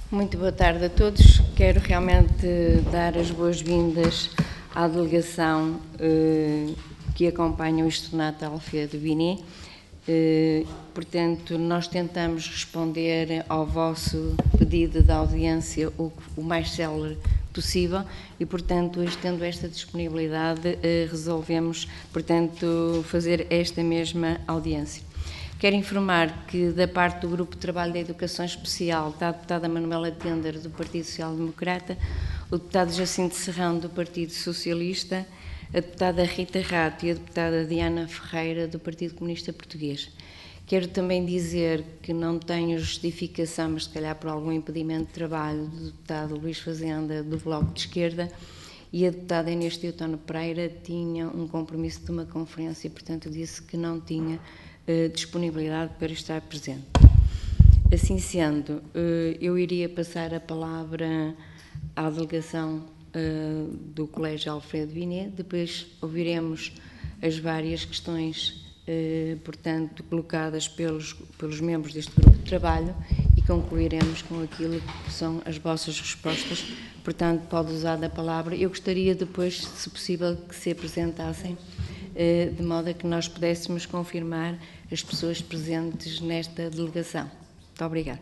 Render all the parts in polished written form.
Muito boa tarde a todos. Quero realmente dar as boas-vindas à delegação que acompanha o Externato Alfredo Binet. Portanto, nós tentamos responder ao vosso pedido de audiência o mais célere possível e, portanto, tendo esta disponibilidade, resolvemos, portanto, fazer esta mesma audiência. Quero informar que, da parte do Grupo de Trabalho da Educação Especial, está a deputada Manuela Tender, do Partido Social Democrata, o deputado Jacinto Serrão, do Partido Socialista, a deputada Rita Rato e a deputada Diana Ferreira, do Partido Comunista Português. Quero também dizer que não tenho justificação, mas se calhar por algum impedimento de trabalho, do deputado Luís Fazenda, do Bloco de Esquerda, e a deputada Inês Teotono Pereira tinha um compromisso de uma conferência e, portanto, disse que não tinha disponibilidade para estar presente. Assim sendo, eu iria passar a palavra à delegação do Colégio Alfredo Binet, depois ouviremos as várias questões, portanto, colocadas pelos membros deste grupo de trabalho e concluiremos com aquilo que são as vossas respostas. Portanto, pode usar da palavra. Eu gostaria depois, se possível, que se apresentassem, de modo a que nós pudéssemos confirmar as pessoas presentes nesta delegação. Muito obrigada.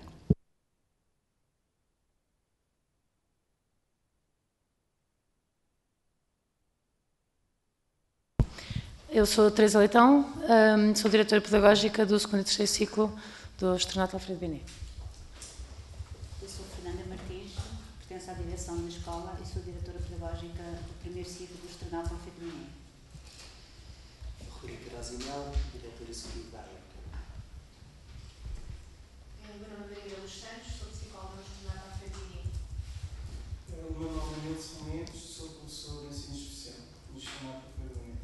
Eu sou Teresa Leitão, sou diretora pedagógica do 2º e 3º ciclo do Externato Alfredo Binet. Eu sou Fernanda Martins, pertenço à direção da escola e sou diretora pedagógica do 1º ciclo do Externato Alfredo Binet. Rui Carazinel, diretora executiva da área. Meu nome é Maria dos Santos, sou psicóloga no Externato Alfredo Binet. O meu nome é Nilson Mendes, sou professor de ensino especial no Externato Alfredo Binet.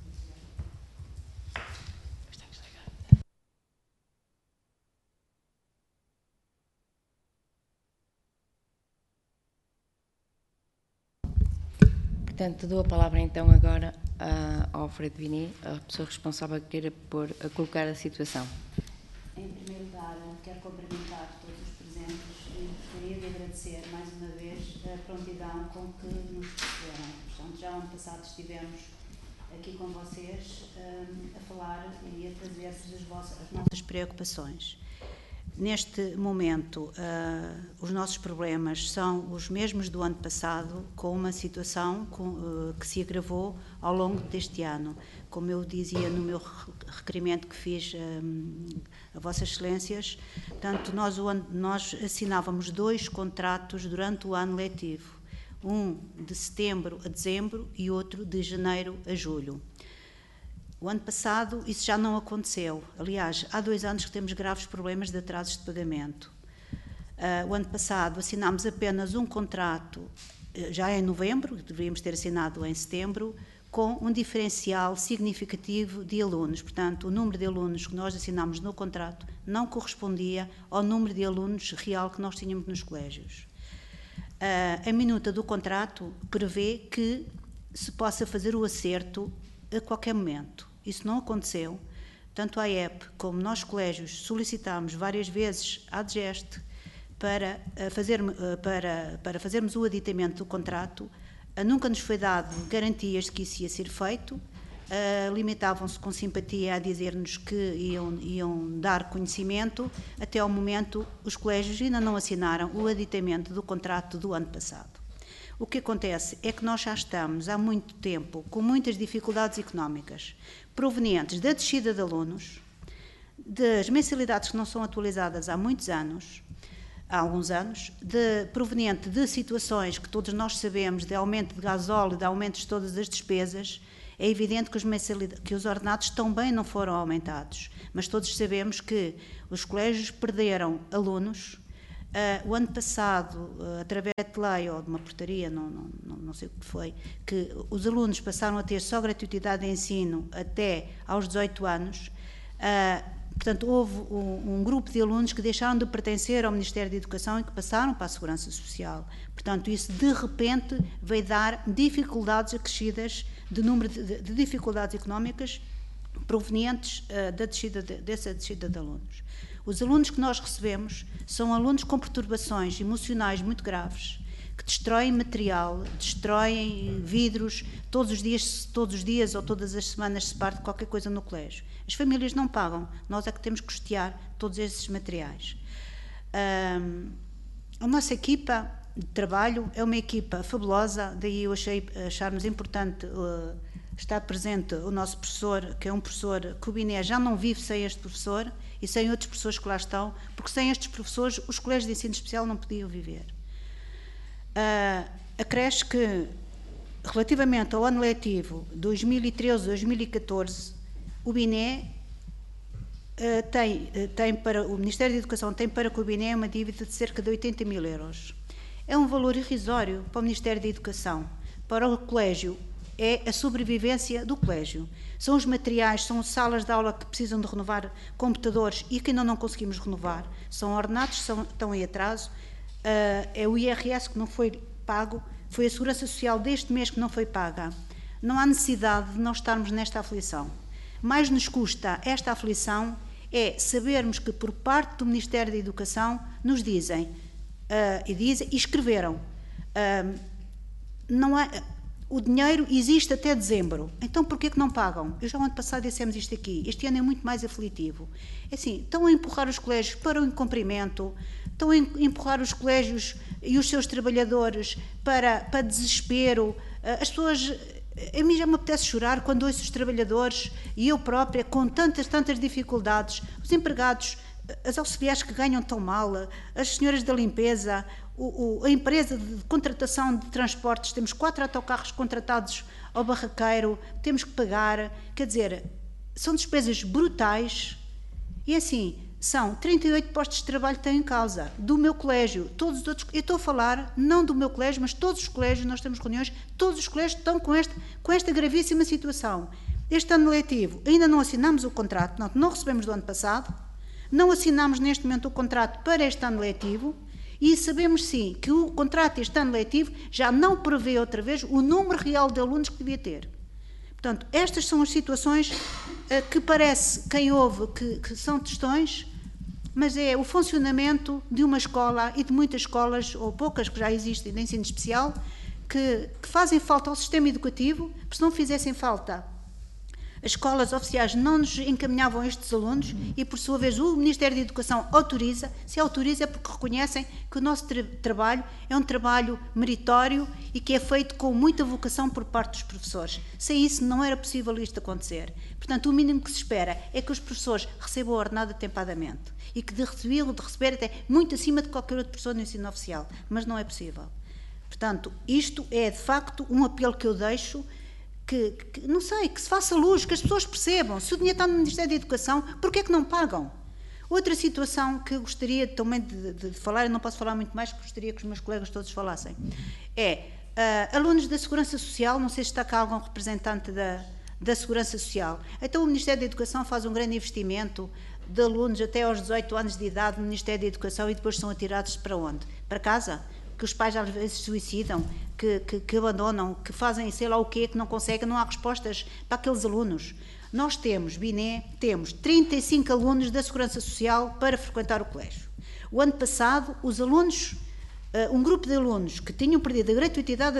Portanto, dou a palavra então agora ao Alfredo Binet, a pessoa responsável que queira colocar a situação. Em primeiro lugar, quero cumprimentar todos os presentes e gostaria de agradecer mais uma vez a prontidão com que nos receberam. Portanto, já ano passado estivemos aqui com vocês a falar e a trazer-vos as nossas preocupações. Neste momento, os nossos problemas são os mesmos do ano passado, com uma situação que se agravou ao longo deste ano. Como eu dizia no meu requerimento que fiz a Vossas Excelências, portanto, nós assinávamos 2 contratos durante o ano letivo, um de setembro a dezembro e outro de janeiro a julho. O ano passado isso já não aconteceu. Aliás, há 2 anos que temos graves problemas de atrasos de pagamento. O ano passado assinámos apenas um contrato, já em novembro, deveríamos ter assinado em setembro, com um diferencial significativo de alunos. Portanto, o número de alunos que nós assinámos no contrato não correspondia ao número de alunos real que nós tínhamos nos colégios. A minuta do contrato prevê que se possa fazer o acerto a qualquer momento. Isso não aconteceu. Tanto a AEP como nós, colégios, solicitámos várias vezes à DGEST para fazermos o aditamento do contrato. Nunca nos foi dado garantias de que isso ia ser feito. Limitavam-se com simpatia a dizer-nos que iam dar conhecimento. Até ao momento, os colégios ainda não assinaram o aditamento do contrato do ano passado. O que acontece é que nós já estamos há muito tempo com muitas dificuldades económicas, provenientes da descida de alunos, das mensalidades que não são atualizadas há alguns anos, proveniente de situações que todos nós sabemos, de aumento de gasóleo, de aumentos de todas as despesas. É evidente que os ordenados também não foram aumentados, mas todos sabemos que os colégios perderam alunos. O ano passado, através de lei ou de uma portaria, não sei o que foi, que os alunos passaram a ter só gratuidade de ensino até aos 18 anos. Portanto, houve um grupo de alunos que deixaram de pertencer ao Ministério da Educação e que passaram para a Segurança Social. Portanto, isso de repente veio dar dificuldades acrescidas de número de dificuldades económicas provenientes dessa descida de alunos. Os alunos que nós recebemos são alunos com perturbações emocionais muito graves, que destroem material, destroem vidros, todos os dias ou todas as semanas se parte qualquer coisa no colégio. As famílias não pagam, nós é que temos que custear todos esses materiais. A nossa equipa de trabalho é uma equipa fabulosa, daí eu acharmos importante estar presente o nosso professor, que é um professor que o BINE já não vive sem este professor e sem outros professores que lá estão, porque sem estes professores os colégios de ensino especial não podiam viver. Acresce que, relativamente ao ano letivo 2013-2014, o BINE o Ministério da Educação tem para com o BINE uma dívida de cerca de 80 mil euros. É um valor irrisório para o Ministério da Educação. Para o colégio, é a sobrevivência do colégio. São os materiais, são salas de aula que precisam de renovar computadores e que ainda não conseguimos renovar. São ordenados, estão em atraso. É o IRS que não foi pago, foi a Segurança Social deste mês que não foi paga. Não há necessidade de nós estarmos nesta aflição. Mais nos custa esta aflição é sabermos que por parte do Ministério da Educação nos dizem, e escreveram, não há, o dinheiro existe até dezembro, então porquê que não pagam? Eu já no ano passado dissemos isto aqui, este ano é muito mais aflitivo. É assim, estão a empurrar os colégios para o incumprimento, estão a empurrar os colégios e os seus trabalhadores para desespero. As pessoas, a mim já me apetece chorar quando ouço os trabalhadores e eu própria com tantas dificuldades, os empregados, as auxiliares que ganham tão mal, as senhoras da limpeza, a empresa de contratação de transportes, temos 4 autocarros contratados ao barraqueiro, temos que pagar, quer dizer, são despesas brutais e assim, são 38 postos de trabalho que têm em causa, do meu colégio, todos os outros, eu estou a falar, não do meu colégio, mas todos os colégios, nós temos reuniões, todos os colégios estão com esta gravíssima situação. Este ano letivo, ainda não assinamos o contrato, não recebemos do ano passado, não assinamos neste momento o contrato para este ano letivo e sabemos sim que o contrato este ano letivo já não prevê outra vez o número real de alunos que devia ter. Portanto, estas são as situações que parece, quem ouve, que são questões, mas é o funcionamento de uma escola e de muitas escolas, ou poucas que já existem de ensino especial, que fazem falta ao sistema educativo, porque se não fizessem falta, as escolas oficiais não nos encaminhavam estes alunos e, por sua vez, o Ministério da Educação autoriza. Se autoriza é porque reconhecem que o nosso trabalho é um trabalho meritório e que é feito com muita vocação por parte dos professores. Sem isso não era possível isto acontecer. Portanto, o mínimo que se espera é que os professores recebam a ordenada atempadamente e que de receber até muito acima de qualquer outro professor no ensino oficial. Mas não é possível. Portanto, isto é, de facto, um apelo que eu deixo que não sei, que se faça luz, que as pessoas percebam. Se o dinheiro está no Ministério da Educação, porquê é que não pagam? Outra situação que eu gostaria também de falar, eu não posso falar muito mais, porque gostaria que os meus colegas todos falassem, é alunos da Segurança Social, não sei se está cá algum representante da Segurança Social. Então o Ministério da Educação faz um grande investimento de alunos até aos 18 anos de idade no Ministério da Educação e depois são atirados para onde? Para casa? Que os pais às vezes se suicidam, que abandonam, que fazem sei lá o quê, que não conseguem, não há respostas para aqueles alunos. Nós temos, BINE, temos 35 alunos da Segurança Social para frequentar o colégio. O ano passado, os alunos, um grupo de alunos que tinham perdido a gratuidade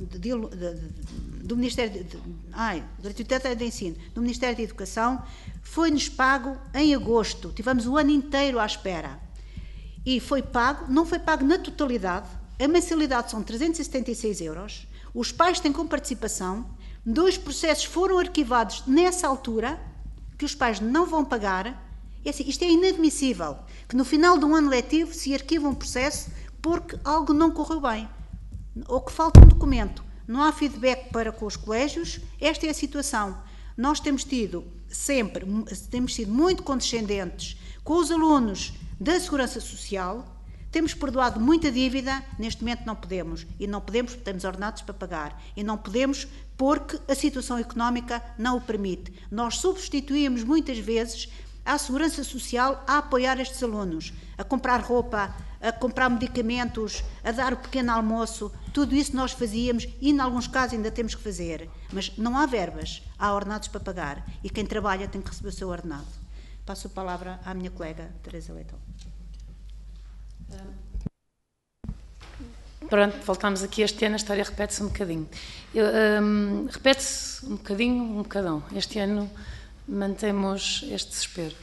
do Ministério gratuidade de Ensino, do Ministério da Educação, foi-nos pago em agosto. Tivemos o ano inteiro à espera. E foi pago, não foi pago na totalidade, a mensalidade são 376 euros, os pais têm com participação, 2 processos foram arquivados nessa altura, que os pais não vão pagar, e assim, isto é inadmissível, que no final de um ano letivo se arquiva um processo porque algo não correu bem, ou que falta um documento, não há feedback para com os colégios, esta é a situação. Nós temos sido muito condescendentes com os alunos da Segurança Social, temos perdoado muita dívida, neste momento não podemos, e não podemos porque temos ordenados para pagar, e não podemos porque a situação económica não o permite. Nós substituímos muitas vezes a Segurança Social a apoiar estes alunos, a comprar roupa, a comprar medicamentos, a dar o pequeno almoço, tudo isso nós fazíamos e em alguns casos ainda temos que fazer, mas não há verbas, há ordenados para pagar e quem trabalha tem que receber o seu ordenado. Passo a palavra à minha colega Teresa Leitão. Pronto, voltamos aqui este ano, a história repete-se um bocadinho. Repete-se um bocadinho, um bocadão. Este ano mantemos este desespero.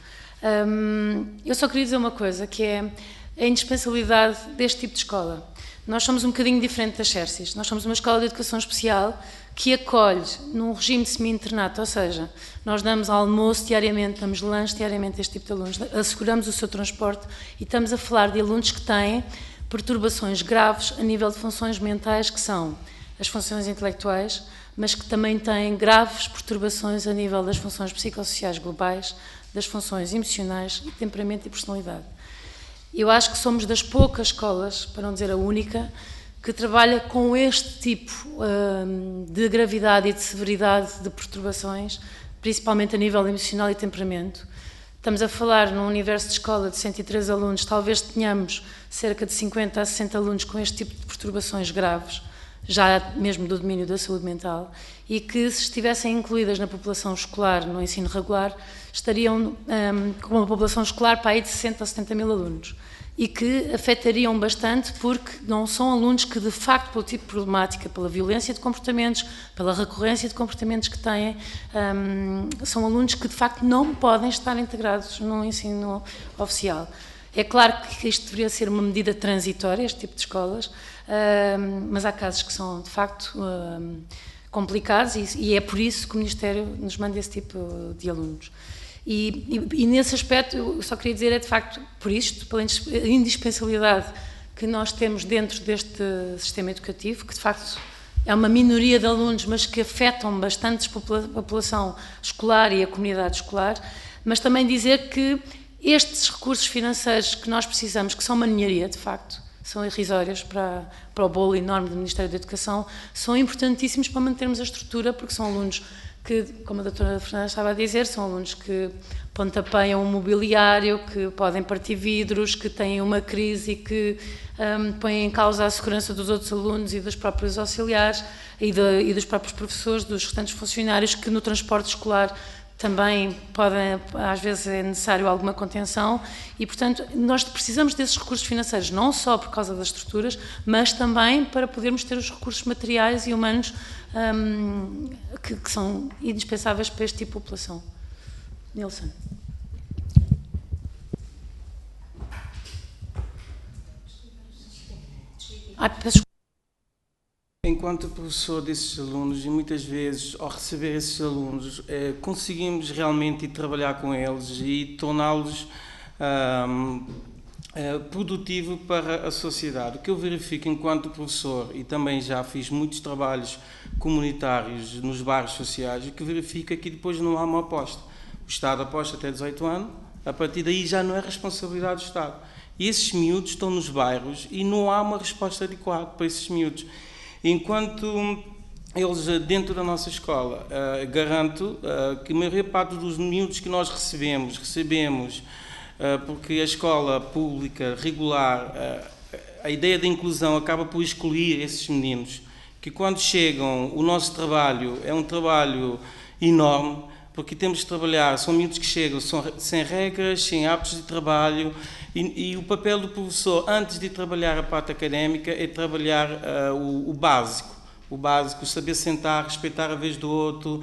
Eu só queria dizer uma coisa, que é a indispensabilidade deste tipo de escola. Nós somos um bocadinho diferente das Xerces. Nós somos uma escola de educação especial que acolhe num regime de semi-internato, ou seja, nós damos almoço diariamente, damos lanche diariamente a este tipo de alunos, asseguramos o seu transporte e estamos a falar de alunos que têm perturbações graves a nível de funções mentais, que são as funções intelectuais, mas que também têm graves perturbações a nível das funções psicossociais globais, das funções emocionais, temperamento e personalidade. Eu acho que somos das poucas escolas, para não dizer a única, que trabalha com este tipo de gravidade e de severidade de perturbações, principalmente a nível emocional e temperamento. Estamos a falar num universo de escola de 103 alunos, talvez tenhamos cerca de 50 a 60 alunos com este tipo de perturbações graves, já mesmo do domínio da saúde mental, e que, se estivessem incluídas na população escolar, no ensino regular, estariam com uma população escolar para aí de 60 a 70 mil alunos, e que afetariam bastante porque não são alunos que, de facto, pelo tipo de problemática, pela violência de comportamentos, pela recorrência de comportamentos que têm, são alunos que, de facto, não podem estar integrados no ensino oficial. É claro que isto deveria ser uma medida transitória, este tipo de escolas, mas há casos que são, de facto, complicados e é por isso que o Ministério nos manda esse tipo de alunos. E nesse aspecto, eu só queria dizer, é de facto, por isto, pela indispensabilidade que nós temos dentro deste sistema educativo, que de facto é uma minoria de alunos, mas que afetam bastante a população escolar e a comunidade escolar, mas também dizer que estes recursos financeiros que nós precisamos, que são uma ninharia, de facto, são irrisórios para o bolo enorme do Ministério da Educação, são importantíssimos para mantermos a estrutura, porque são alunos que, como a doutora Fernanda estava a dizer, são alunos que pontapeiam o mobiliário, que podem partir vidros, que têm uma crise e que põem em causa a segurança dos outros alunos e dos próprios auxiliares e dos próprios professores, dos restantes funcionários, que no transporte escolar também podem, às vezes é necessário alguma contenção e, portanto, nós precisamos desses recursos financeiros, não só por causa das estruturas, mas também para podermos ter os recursos materiais e humanos que são indispensáveis para este tipo de população. Nilson. Peço. Enquanto professor desses alunos, e muitas vezes, ao receber esses alunos, conseguimos realmente trabalhar com eles e torná-los produtivo para a sociedade. O que eu verifico enquanto professor, e também já fiz muitos trabalhos comunitários nos bairros sociais, o que verifico é que depois não há uma aposta. O Estado aposta até 18 anos, a partir daí já não é responsabilidade do Estado. E esses miúdos estão nos bairros e não há uma resposta adequada para esses miúdos. Enquanto eles, dentro da nossa escola, garanto que a maior parte dos miúdos que nós recebemos, porque a escola pública, regular, a ideia da inclusão acaba por excluir esses meninos, que quando chegam, o nosso trabalho é um trabalho enorme, porque temos de trabalhar, são miúdos que chegam sem regras, sem hábitos de trabalho, e o papel do professor, antes de trabalhar a parte académica, é trabalhar o básico, saber sentar, respeitar a vez do outro.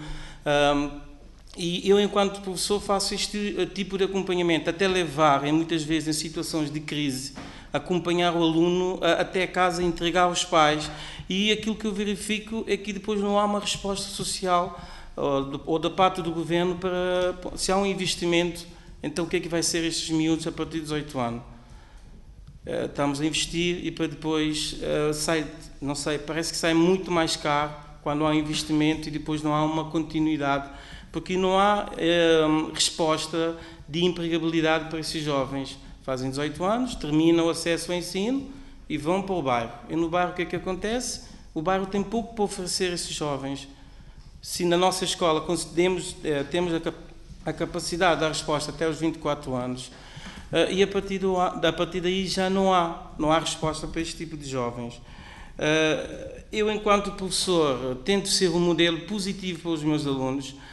E eu, enquanto professor, faço este tipo de acompanhamento, até levar, muitas vezes, em situações de crise, acompanhar o aluno até a casa, entregar aos pais, e aquilo que eu verifico é que depois não há uma resposta social ou da parte do governo para, se há um investimento, então o que é que vai ser estes miúdos a partir de 18 anos? Estamos a investir e para depois não sei, parece que sai muito mais caro quando há um investimento e depois não há uma continuidade, porque não há resposta de empregabilidade para esses jovens. Fazem 18 anos, terminam o acesso ao ensino e vão para o bairro. E no bairro o que é que acontece? O bairro tem pouco para oferecer a esses jovens. Se na nossa escola temos a capacidade da resposta até aos 24 anos, e a partir daí já não há resposta para este tipo de jovens. Eu, enquanto professor, tento ser um modelo positivo para os meus alunos,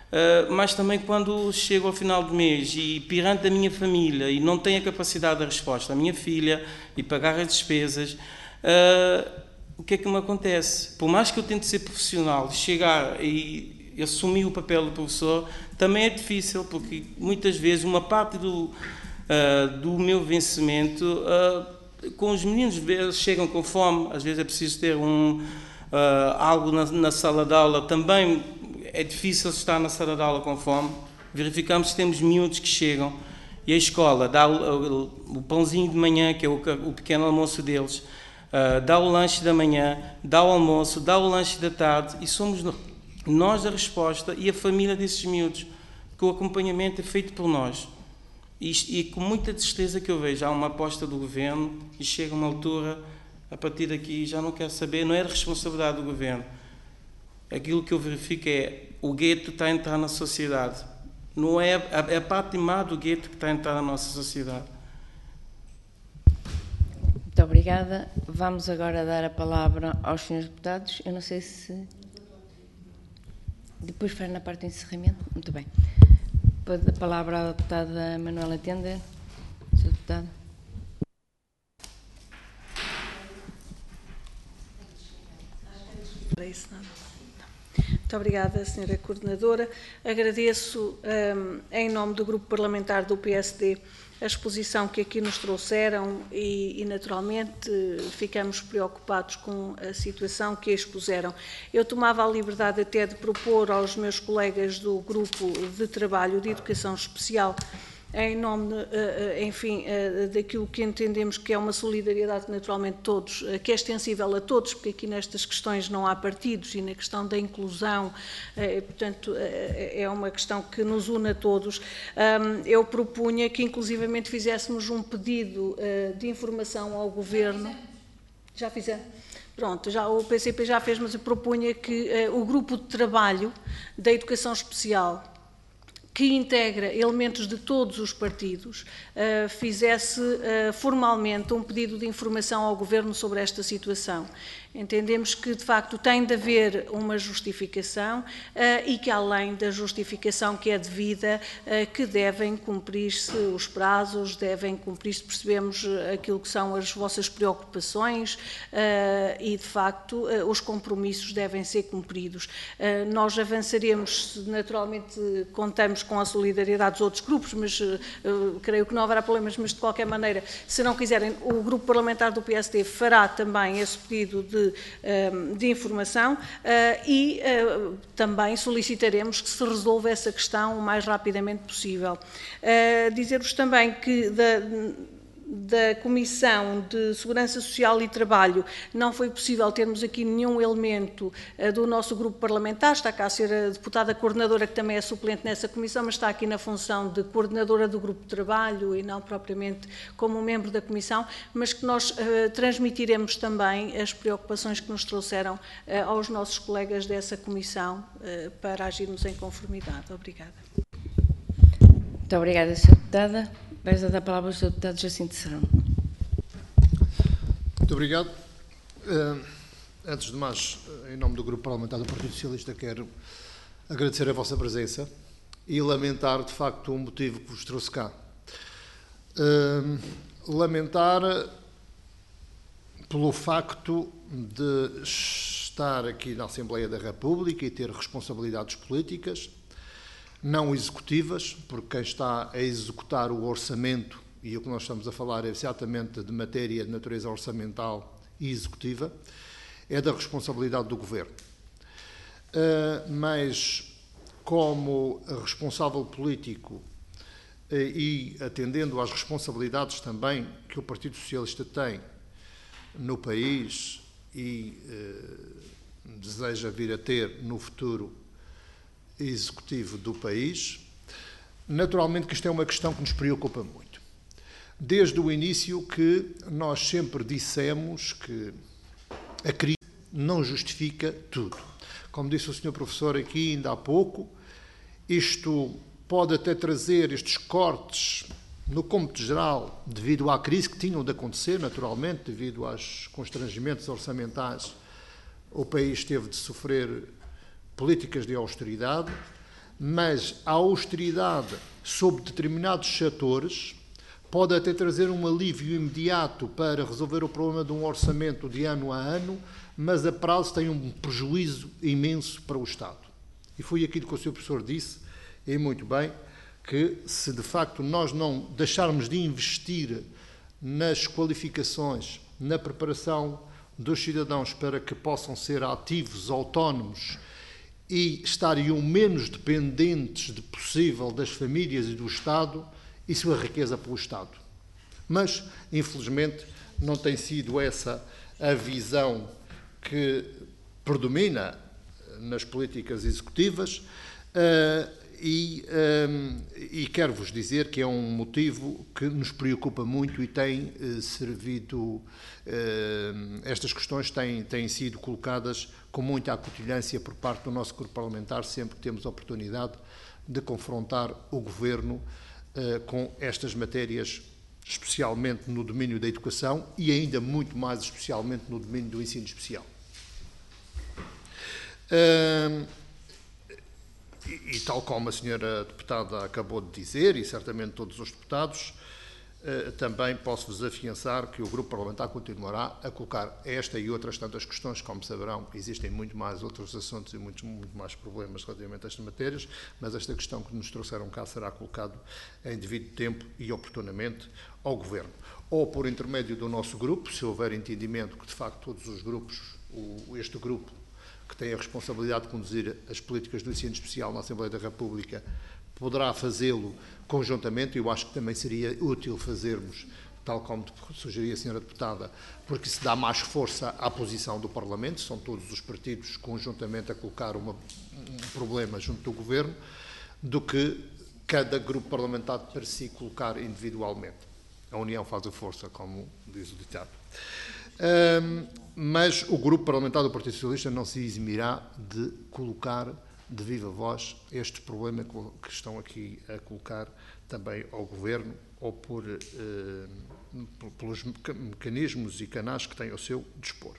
mas também quando chego ao final do mês e perante a minha família e não tenho a capacidade de resposta à minha filha e pagar as despesas, o que é que me acontece? Por mais que eu tente ser profissional, chegar e assumir o papel do professor, também é difícil, porque muitas vezes uma parte do meu vencimento, com os meninos, eles chegam com fome, às vezes é preciso ter algo na sala de aula, também é difícil estar na sala de aula com fome. Verificamos que temos miúdos que chegam e a escola dá o pãozinho de manhã, que é o pequeno almoço deles, dá o lanche da manhã, dá o almoço, dá o lanche da tarde, e somos nós a resposta e a família desses miúdos, que o acompanhamento é feito por nós. E com muita tristeza que eu vejo, há uma aposta do governo e chega uma altura, a partir daqui já não quero saber, não é responsabilidade do governo. Aquilo que eu verifico é o gueto está a entrar na sociedade. Não é a parte má do gueto que está a entrar na nossa sociedade. Muito obrigada. Vamos agora dar a palavra aos senhores deputados. Eu não sei se... Depois faz na parte do encerramento? Muito bem. Pode dar a palavra à deputada Manuela Tender. Sr. deputado. Para isso, não. Muito obrigada, Sra. Coordenadora. Agradeço, em nome do Grupo Parlamentar do PSD, a exposição que aqui nos trouxeram e, naturalmente, ficamos preocupados com a situação que expuseram. Eu tomava a liberdade até de propor aos meus colegas do Grupo de Trabalho de Educação Especial, em nome, enfim, daquilo que entendemos que é uma solidariedade que naturalmente todos, que é extensível a todos, porque aqui nestas questões não há partidos, e na questão da inclusão, portanto, é uma questão que nos une a todos. Eu propunha que inclusivamente fizéssemos um pedido de informação ao Governo. Já fizemos? Pronto, já, o PCP já fez, mas eu propunha que o grupo de trabalho da Educação Especial, que integra elementos de todos os partidos, fizesse formalmente um pedido de informação ao Governo sobre esta situação. Entendemos que, de facto, tem de haver uma justificação e que, além da justificação que é devida, que devem cumprir-se os prazos, devem cumprir-se, percebemos aquilo que são as vossas preocupações e, de facto, os compromissos devem ser cumpridos. Nós avançaremos, naturalmente, contamos com a solidariedade dos outros grupos, mas creio que não haverá problemas, mas, de qualquer maneira, se não quiserem, o Grupo Parlamentar do PSD fará também esse pedido de informação e também solicitaremos que se resolva essa questão o mais rapidamente possível. Dizer-vos também que da Comissão de Segurança Social e Trabalho não foi possível termos aqui nenhum elemento do nosso grupo parlamentar. Está cá a ser a deputada coordenadora, que também é suplente nessa comissão, mas está aqui na função de coordenadora do grupo de trabalho e não propriamente como membro da comissão, mas que nós transmitiremos também as preocupações que nos trouxeram aos nossos colegas dessa comissão para agirmos em conformidade. Obrigada. Muito obrigada, Sra. Deputada. Vais dar a palavra ao Sr. Deputado Jacinto Serrão. Muito obrigado. Antes de mais, em nome do Grupo Parlamentar do Partido Socialista, quero agradecer a vossa presença e lamentar, de facto, o motivo que vos trouxe cá. Lamentar pelo facto de estar aqui na Assembleia da República e ter responsabilidades políticas, não executivas, porque quem está a executar o orçamento, e o que nós estamos a falar é exatamente de matéria de natureza orçamental e executiva, é da responsabilidade do Governo. Mas, como responsável político e atendendo às responsabilidades também que o Partido Socialista tem no país e deseja vir a ter no futuro executivo do país, naturalmente que isto é uma questão que nos preocupa muito. Desde o início que nós sempre dissemos que a crise não justifica tudo. Como disse o Sr. Professor aqui ainda há pouco, isto pode até trazer estes cortes no cômputo geral, devido à crise que tinham de acontecer, naturalmente, devido aos constrangimentos orçamentais, o país teve de sofrer políticas de austeridade, mas a austeridade sobre determinados setores pode até trazer um alívio imediato para resolver o problema de um orçamento de ano a ano, mas a prazo tem um prejuízo imenso para o Estado. E foi aquilo que o Sr. Professor disse, e muito bem, que se de facto nós não deixarmos de investir nas qualificações, na preparação dos cidadãos para que possam ser ativos, autónomos e estarem o menos dependentes de possível das famílias e do Estado, isso é riqueza para o Estado. Mas, infelizmente, não tem sido essa a visão que predomina nas políticas executivas e quero-vos dizer que é um motivo que nos preocupa muito e tem servido, estas questões têm sido colocadas com muita acutilhância por parte do nosso grupo parlamentar, sempre que temos a oportunidade de confrontar o Governo com estas matérias, especialmente no domínio da educação e ainda muito mais especialmente no domínio do ensino especial. E tal como a senhora deputada acabou de dizer, e certamente todos os deputados, também posso-vos afiançar que o grupo parlamentar continuará a colocar esta e outras tantas questões. Como saberão, existem muito mais outros assuntos e muito mais problemas relativamente a estas matérias, mas esta questão que nos trouxeram cá será colocada em devido tempo e oportunamente ao Governo. Ou por intermédio do nosso grupo, se houver entendimento que de facto todos os grupos, este grupo que tem a responsabilidade de conduzir as políticas do ensino especial na Assembleia da República, poderá fazê-lo conjuntamente. Eu acho que também seria útil fazermos, tal como sugeria a senhora deputada, porque se dá mais força à posição do Parlamento, são todos os partidos conjuntamente a colocar um problema junto do Governo, do que cada grupo parlamentar para si colocar individualmente. A união faz a força, como diz o ditado. Mas o grupo parlamentar do Partido Socialista não se eximirá de colocar de viva voz este problema que estão aqui a colocar também ao Governo ou pelos mecanismos e canais que têm ao seu dispor.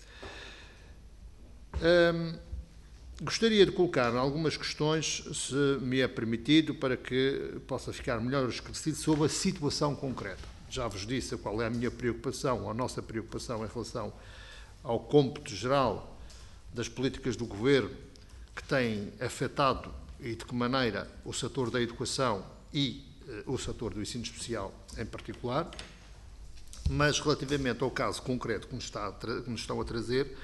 Gostaria de colocar algumas questões, se me é permitido, para que possa ficar melhor esclarecido sobre a situação concreta. Já vos disse qual é a minha preocupação, a nossa preocupação em relação ao cômputo geral das políticas do Governo que têm afetado e de que maneira o setor da educação e o setor do ensino especial em particular, mas relativamente ao caso concreto que nos estão a trazer,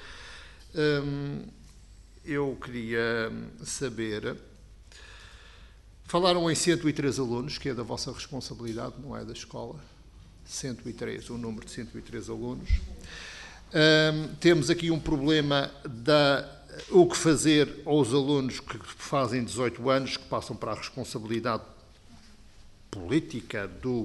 eu queria saber, falaram em 103 alunos, que é da vossa responsabilidade, não é da escola, 103, o número de 103 alunos. Temos aqui um problema o que fazer aos alunos que fazem 18 anos, que passam para a responsabilidade política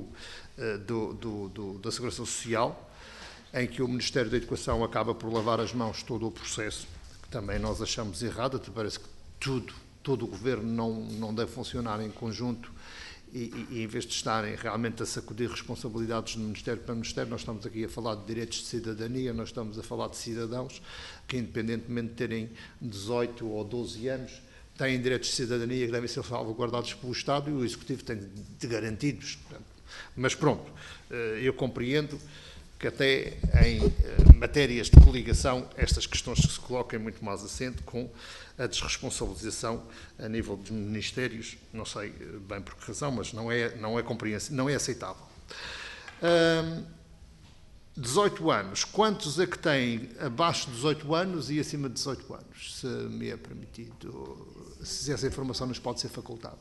da Segurança Social, em que o Ministério da Educação acaba por lavar as mãos todo o processo, que também nós achamos errado. Até parece que todo o Governo não deve funcionar em conjunto e em vez de estarem realmente a sacudir responsabilidades de Ministério para Ministério, nós estamos aqui a falar de direitos de cidadania, nós estamos a falar de cidadãos que, independentemente de terem 18 ou 12 anos, têm direitos de cidadania que devem ser salvaguardados pelo Estado e o Executivo tem de garantidos. Mas pronto, eu compreendo que até em matérias de coligação estas questões se colocam muito mais acento com a desresponsabilização a nível dos ministérios, não sei bem por que razão, mas não é compreensível, não é aceitável. 18 anos, quantos é que têm abaixo de 18 anos e acima de 18 anos, se me é permitido, se essa informação nos pode ser facultada?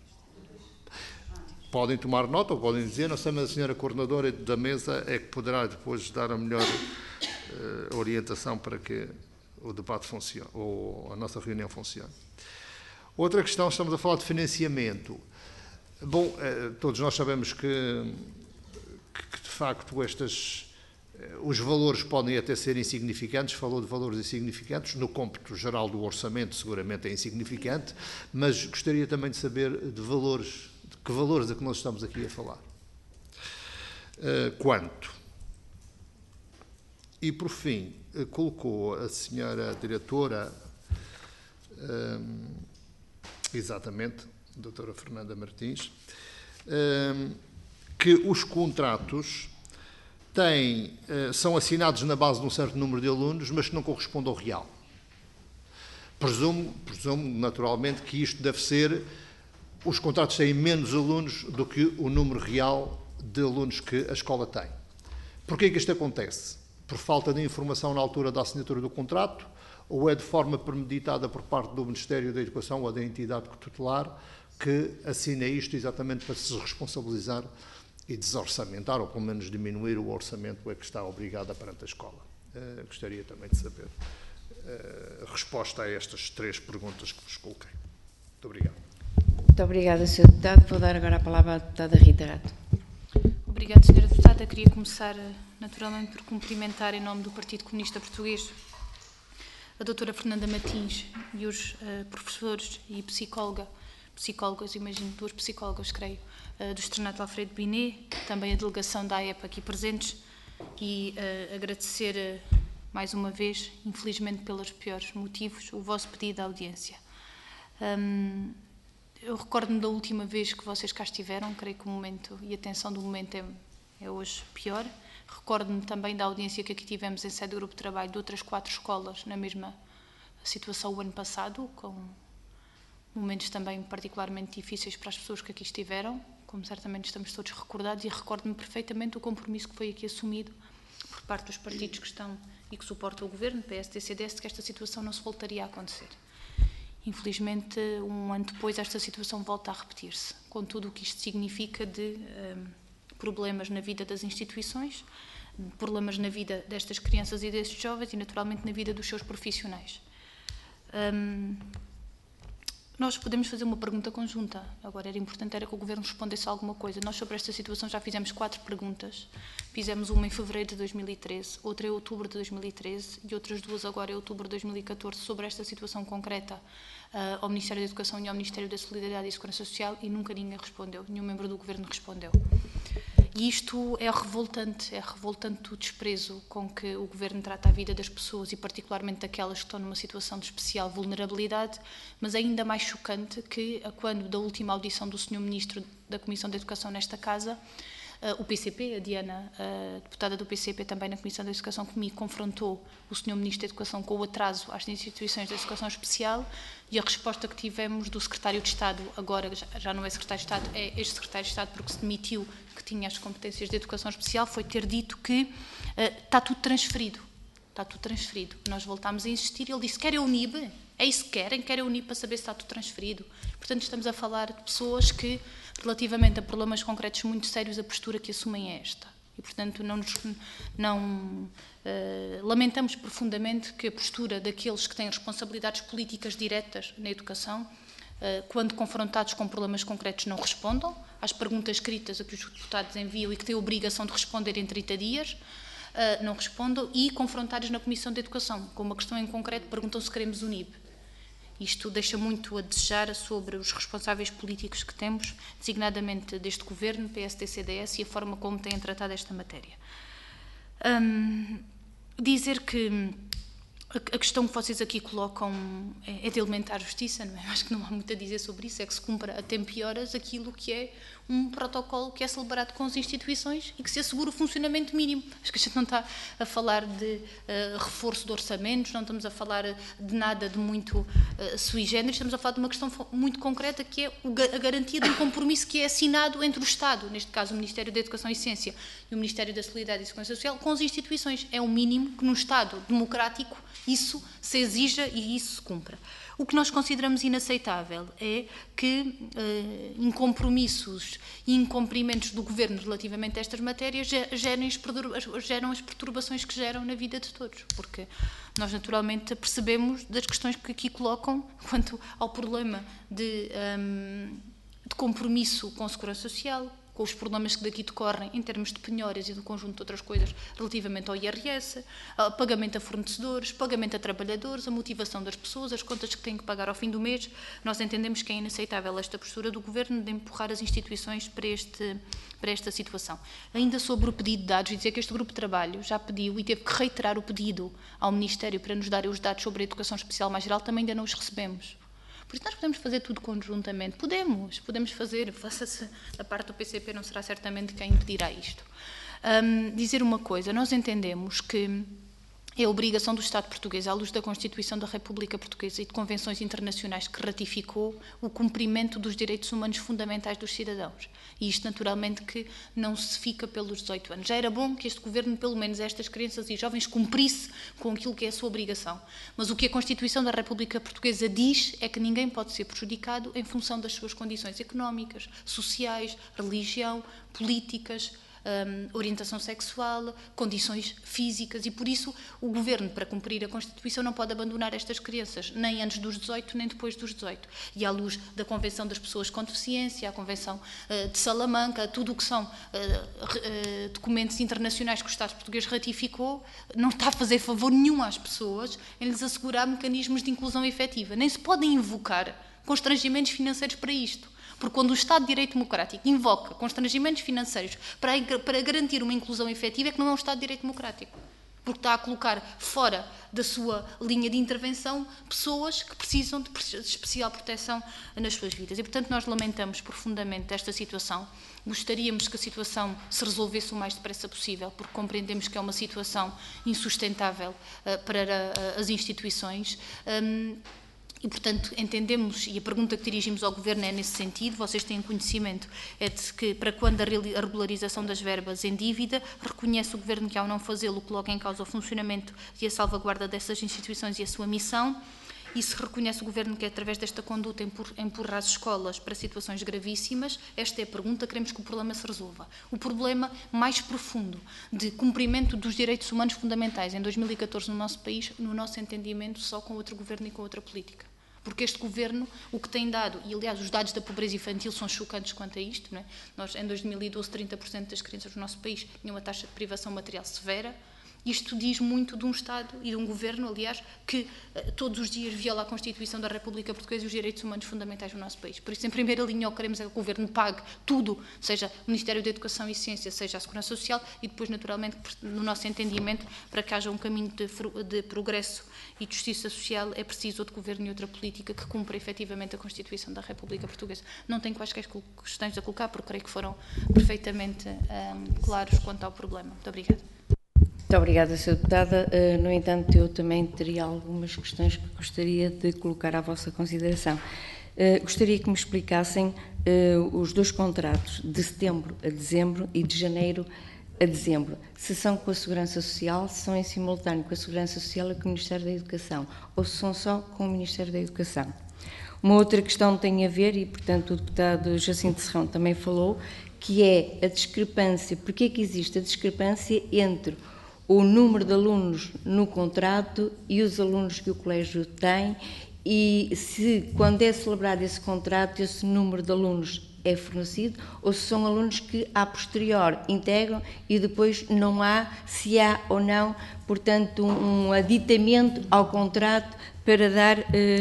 Podem tomar nota ou podem dizer, não sei, mas a senhora coordenadora da mesa é que poderá depois dar a melhor orientação para que o debate funcione, ou a nossa reunião funcione. Outra questão, estamos a falar de financiamento. Bom, todos nós sabemos que de facto os valores podem até ser insignificantes, falou de valores insignificantes, no cômputo geral do orçamento seguramente é insignificante, mas gostaria também de saber de que valores é que nós estamos aqui a falar. Quanto? E, por fim, colocou a senhora diretora exatamente, doutora Fernanda Martins, que os contratos são assinados na base de um certo número de alunos, mas que não correspondem ao real. Presumo naturalmente que isto deve ser, os contratos têm menos alunos do que o número real de alunos que a escola tem. Porquê é que isto acontece? Por falta de informação na altura da assinatura do contrato, ou é de forma premeditada por parte do Ministério da Educação ou da entidade tutelar que assina isto exatamente para se responsabilizar e desorçamentar, ou pelo menos diminuir o orçamento a que está obrigada perante a escola? Gostaria também de saber a resposta a estas 3 perguntas que vos coloquei. Muito obrigado. Muito obrigada, Sr. Deputado. Vou dar agora a palavra à deputada Rita Rato. Obrigada, Sra. Deputada. Queria começar, naturalmente, por cumprimentar, em nome do Partido Comunista Português, a doutora Fernanda Martins e os professores e psicólogas, imagino, 2 psicólogas, creio, do Externato Alfredo Binet, também a delegação da AEP aqui presentes, e agradecer mais uma vez, infelizmente pelos piores motivos, o vosso pedido de audiência. Eu recordo-me da última vez que vocês cá estiveram, creio que o momento e a tensão do momento é hoje pior. Recordo-me também da audiência que aqui tivemos em sede do grupo de trabalho de outras 4 escolas na mesma situação o ano passado, com momentos também particularmente difíceis para as pessoas que aqui estiveram, como certamente estamos todos recordados, e recordo-me perfeitamente o compromisso que foi aqui assumido por parte dos partidos que estão e que suportam o Governo, PSD, CDS, de que esta situação não se voltaria a acontecer. Infelizmente, um ano depois, esta situação volta a repetir-se, com tudo o que isto significa de problemas na vida das instituições, problemas na vida destas crianças e destes jovens e, naturalmente, na vida dos seus profissionais. Nós podemos fazer uma pergunta conjunta. Agora, era importante que o Governo respondesse a alguma coisa. Nós, sobre esta situação, já fizemos 4 perguntas. Fizemos uma em fevereiro de 2013, outra em outubro de 2013 e outras 2 agora em outubro de 2014 sobre esta situação concreta ao Ministério da Educação e ao Ministério da Solidariedade e Segurança Social, e nunca ninguém respondeu, nenhum membro do Governo respondeu. E isto é revoltante o desprezo com que o Governo trata a vida das pessoas e particularmente daquelas que estão numa situação de especial vulnerabilidade, mas é ainda mais chocante que, quando da última audição do Sr. Ministro da Comissão de Educação nesta Casa, o PCP, a Diana, a deputada do PCP também na Comissão de Educação comigo, confrontou o Sr. Ministro da Educação com o atraso às instituições de educação especial, e a resposta que tivemos do Secretário de Estado, agora já não é Secretário de Estado, é ex-Secretário de Estado porque se demitiu, que tinha as competências de educação especial, foi ter dito que está tudo transferido. Está tudo transferido. Nós voltámos a insistir e ele disse: querem o NIB? É isso que querem? Querem o NIB para saber se está tudo transferido? Portanto, estamos a falar de pessoas que, relativamente a problemas concretos muito sérios, a postura que assumem é esta. E, portanto, lamentamos profundamente que a postura daqueles que têm responsabilidades políticas diretas na educação, quando confrontados com problemas concretos, não respondam às perguntas escritas a que os deputados enviam e que têm a obrigação de responder em 30 dias, não respondam, e confrontados na Comissão de Educação, com uma questão em concreto, perguntam se queremos o NIB. Isto deixa muito a desejar sobre os responsáveis políticos que temos, designadamente deste Governo, PSD-CDS, e a forma como têm tratado esta matéria. Dizer que a questão que vocês aqui colocam é de elementar justiça, não é? Acho que não há muito a dizer sobre isso, é que se cumpra a tempo e horas aquilo que é um protocolo que é celebrado com as instituições e que se assegura o funcionamento mínimo. Acho que a gente não está a falar de reforço de orçamentos, não estamos a falar de nada de muito sui generis, estamos a falar de uma questão muito concreta, que é a garantia de um compromisso que é assinado entre o Estado, neste caso o Ministério da Educação e Ciência e o Ministério da Solidariedade e Segurança Social, com as instituições. É o mínimo que num Estado democrático isso se exija e isso se cumpra. O que nós consideramos inaceitável é que incompromissos e incumprimentos do Governo relativamente a estas matérias geram as perturbações que geram na vida de todos, porque nós naturalmente percebemos das questões que aqui colocam quanto ao problema de compromisso com a Segurança Social, com os problemas que daqui decorrem em termos de penhórias e de um conjunto de outras coisas relativamente ao IRS, pagamento a fornecedores, pagamento a trabalhadores, a motivação das pessoas, as contas que têm que pagar ao fim do mês. Nós entendemos que é inaceitável esta postura do Governo de empurrar as instituições para esta situação. Ainda sobre o pedido de dados, dizer que este grupo de trabalho já pediu e teve que reiterar o pedido ao Ministério para nos darem os dados sobre a educação especial mais geral, também ainda não os recebemos. Por isso nós podemos fazer tudo conjuntamente. Podemos fazer, faça-se a parte do PCP, não será certamente quem impedirá isto. Dizer uma coisa, nós entendemos que é a obrigação do Estado português, à luz da Constituição da República Portuguesa e de convenções internacionais que ratificou, o cumprimento dos direitos humanos fundamentais dos cidadãos. E isto, naturalmente, que não se fica pelos 18 anos. Já era bom que este Governo, pelo menos estas crianças e jovens, cumprisse com aquilo que é a sua obrigação. Mas o que a Constituição da República Portuguesa diz é que ninguém pode ser prejudicado em função das suas condições económicas, sociais, religião, políticas, orientação sexual, condições físicas, e por isso o Governo, para cumprir a Constituição, não pode abandonar estas crianças, nem antes dos 18, nem depois dos 18. E à luz da Convenção das Pessoas com Deficiência, a Convenção de Salamanca, tudo o que são documentos internacionais que o Estado português ratificou, não está a fazer favor nenhum às pessoas em lhes assegurar mecanismos de inclusão efetiva. Nem se podem invocar constrangimentos financeiros para isto. Porque quando o Estado de Direito Democrático invoca constrangimentos financeiros para garantir uma inclusão efetiva, é que não é um Estado de Direito Democrático. Porque está a colocar fora da sua linha de intervenção pessoas que precisam de especial proteção nas suas vidas. E, portanto, nós lamentamos profundamente esta situação. Gostaríamos que a situação se resolvesse o mais depressa possível, porque compreendemos que é uma situação insustentável para as instituições. E, portanto, entendemos, e a pergunta que dirigimos ao Governo é nesse sentido, vocês têm conhecimento, é de que para quando a regularização das verbas em dívida, reconhece o Governo que ao não fazê-lo coloca em causa o funcionamento e a salvaguarda dessas instituições e a sua missão, e se reconhece o Governo que através desta conduta empurra as escolas para situações gravíssimas. Esta é a pergunta, queremos que o problema se resolva. O problema mais profundo de cumprimento dos direitos humanos fundamentais em 2014 no nosso país, no nosso entendimento, só com outro Governo e com outra política. Porque este Governo, o que tem dado, e aliás os dados da pobreza infantil são chocantes quanto a isto, não é? Nós em 2012 30% das crianças do nosso país tinham uma taxa de privação material severa. Isto diz muito de um Estado e de um Governo, aliás, que todos os dias viola a Constituição da República Portuguesa e os direitos humanos fundamentais do nosso país. Por isso, em primeira linha, o que queremos é que o Governo pague tudo, seja o Ministério da Educação e Ciência, seja a Segurança Social, e depois, naturalmente, no nosso entendimento, para que haja um caminho de progresso e de justiça social, é preciso outro Governo e outra política que cumpra efetivamente a Constituição da República Portuguesa. Não tenho quaisquer questões a colocar, porque creio que foram perfeitamente claros quanto ao problema. Muito obrigada. Muito obrigada, Sra. Deputada. No entanto, eu também teria algumas questões que gostaria de colocar à vossa consideração. Gostaria que me explicassem os dois contratos, de setembro a dezembro e de janeiro a dezembro. Se são com a Segurança Social, se são em simultâneo com a Segurança Social e com o Ministério da Educação, ou se são só com o Ministério da Educação. Uma outra questão tem a ver, e portanto o deputado Jacinto Serrão também falou, que é a discrepância. Porque é que existe a discrepância entre o número de alunos no contrato e os alunos que o colégio tem, e se, quando é celebrado esse contrato, esse número de alunos é fornecido, ou se são alunos que, a posterior, integram e depois não há, se há ou não, portanto, um aditamento ao contrato para dar,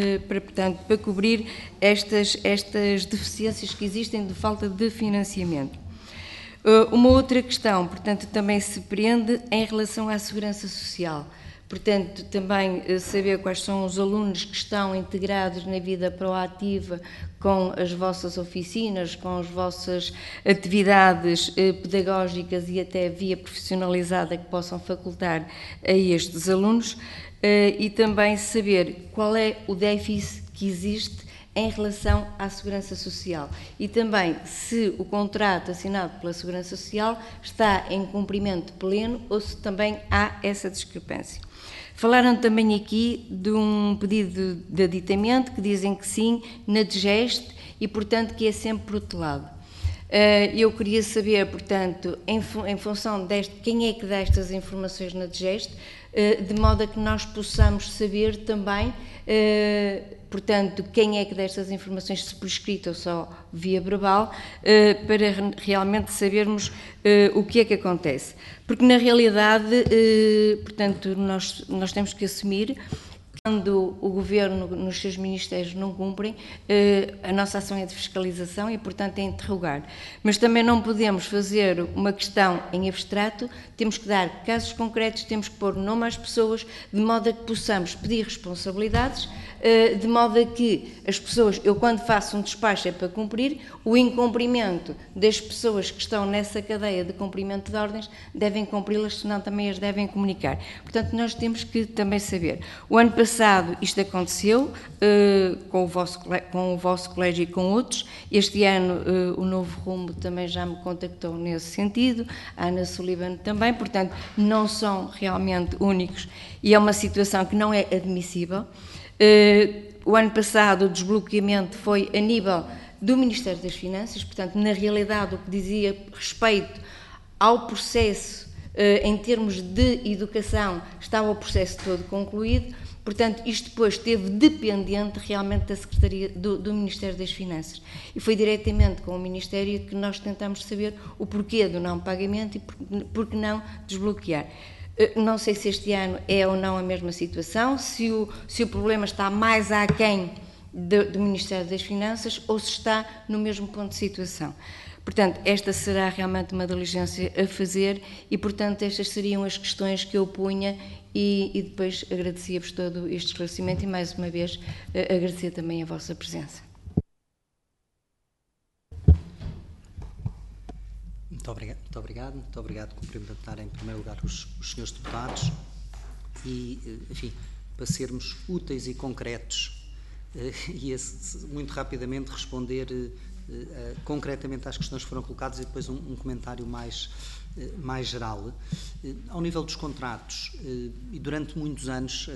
para cobrir estas deficiências que existem de falta de financiamento. Uma outra questão, portanto, também se prende em relação à Segurança Social. Portanto, também saber quais são os alunos que estão integrados na vida proativa com as vossas oficinas, com as vossas atividades pedagógicas e até via profissionalizada que possam facultar a estes alunos, e também saber qual é o déficit que existe em relação à Segurança Social, e também se o contrato assinado pela Segurança Social está em cumprimento pleno ou se também há essa discrepância. Falaram também aqui de um pedido de aditamento que dizem que sim, na DGEST, e portanto que é sempre protelado. Eu queria saber, portanto, em função deste, quem é que dá estas informações na DGEST, de modo a que nós possamos saber também, portanto, quem é que dá estas informações, se por escrito ou só via verbal, para realmente sabermos o que é que acontece. Porque, na realidade, portanto, nós temos que assumir Quando o Governo, nos seus ministérios, não cumprem, a nossa ação é de fiscalização e, portanto, é interrogar. Mas também não podemos fazer uma questão em abstrato, temos que dar casos concretos, temos que pôr nome às pessoas, de modo a que possamos pedir responsabilidades, de modo a que as pessoas, eu quando faço um despacho é para cumprir, o incumprimento das pessoas que estão nessa cadeia de cumprimento de ordens devem cumpri-las, senão também as devem comunicar. Portanto, nós temos que também saber. O ano passado isto aconteceu, com o vosso colégio e com outros. Este ano o Novo Rumo também já me contactou nesse sentido, a Ana Sullivan também, portanto, não são realmente únicos e é uma situação que não é admissível. O ano passado o desbloqueamento foi a nível do Ministério das Finanças, portanto, na realidade o que dizia respeito ao processo em termos de educação, estava o processo todo concluído, portanto, isto depois esteve dependente realmente da Secretaria do Ministério das Finanças. E foi diretamente com o Ministério que nós tentamos saber o porquê do não pagamento e por que não desbloquear. Não sei se este ano é ou não a mesma situação, se o problema está mais aquém do Ministério das Finanças ou se está no mesmo ponto de situação. Portanto, esta será realmente uma diligência a fazer e, portanto, estas seriam as questões que eu punha e depois agradecia-vos todo este esclarecimento e, mais uma vez, agradecer também a vossa presença. Muito obrigado. Cumprimentar em primeiro lugar os senhores deputados e, enfim, para sermos úteis e concretos e muito rapidamente responder concretamente às questões que foram colocadas e depois um comentário mais geral. Ao nível dos contratos, e durante muitos anos